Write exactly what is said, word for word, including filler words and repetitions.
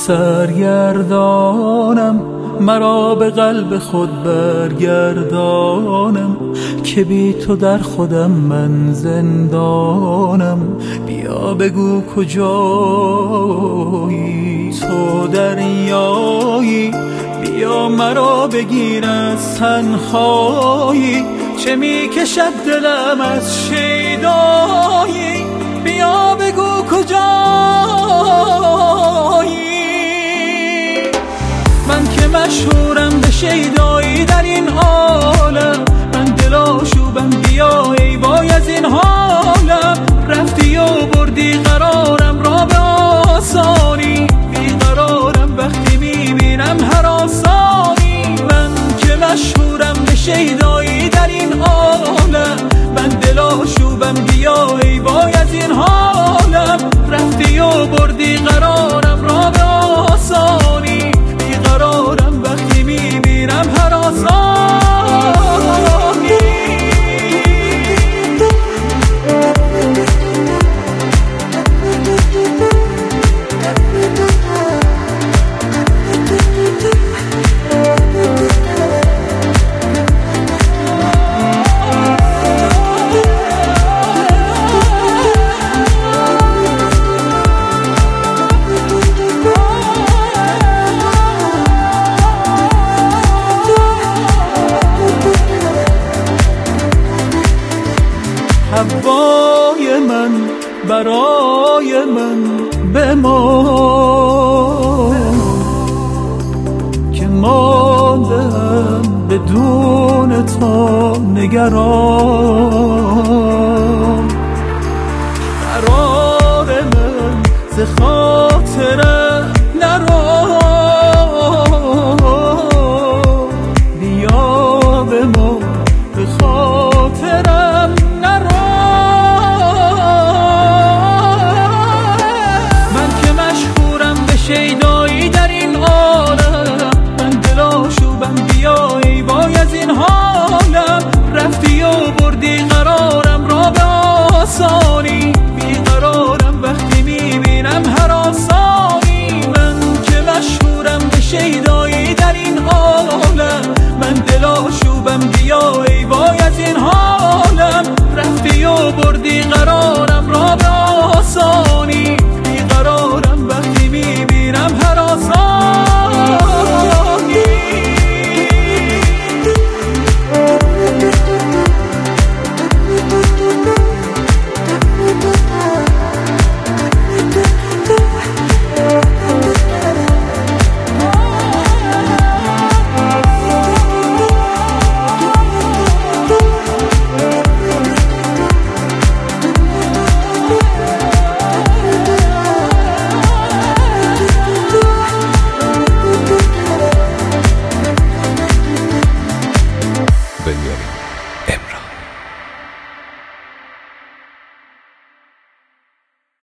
سرگردانم، مرا به قلب خود برگردانم که بی تو در خودم من زندانم. بیا بگو کجایی، تو دریایی، بیا مرا بگیر از تنهایی. چه می کشد دلم از شیدایی، بیا بگو کجایی. من که مشهورم به شیدایی در این عالم، من دلاشوبم، بیا ای وای از این حالم. رفتی و بردی قرارم را به آسانی، بیقرارم وقتی میبینم هر آسانی. من که مشهورم به شیدایی در این عالم، من دلاشوبم، بیا ای وای از این حالم. رفتی و بردی قرارم را به آسانی، بیقرارم وقتی میبینم هر آسانی. هوای من برای من بمان، که ماندم بدون تو نگران. قرار من ز خاطرم نرو، بیا به ما به خاطرم نرو. شیدایی در این عالم، من دلاشوبم، بیا ای وای از این حالم. رفتی و بردی قرارم را به آسانی، بیقرارم وقتی میبینم هر آسانی. من که مشهورم به شیدایی در این عالم، من دلاشوبم، بیا ای وای از این حالم. رفتی و بردی